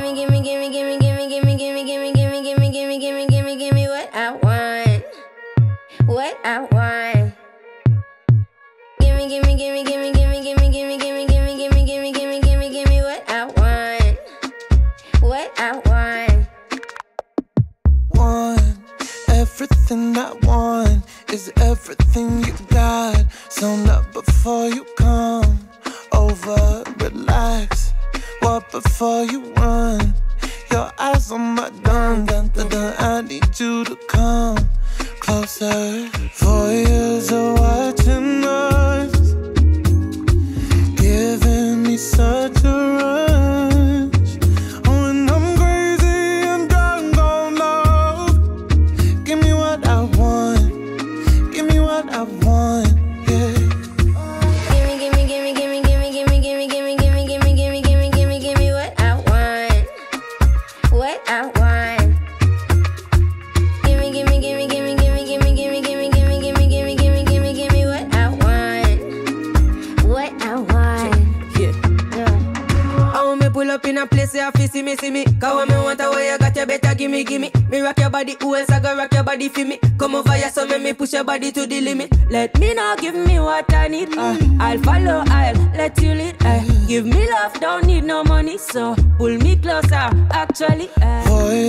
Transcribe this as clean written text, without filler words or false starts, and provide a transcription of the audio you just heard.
what I want. What I want. Give me what I want. What I want. Want everything I want is everything you got. So not before you come over, relax. Walk before you run. Your eyes on my gun, dun, dun, dun. I need you to come closer. 4 years of watching us, giving me such a rush. Oh, and I'm crazy and drunk on love. Give me what I want. Give me what I want. Yeah. What I want. Give me what I want. What I want. Yeah. I want me pull up in a place where you see me. Cause when me want a way you got, you better give me. Me rock your body, who else I go rock your body for me? Come over here, so make me push your body to the limit. Let me know, give me what I need. I'll follow, I'll let you lead. Give me love, don't need no money, so pull me closer, actually. 4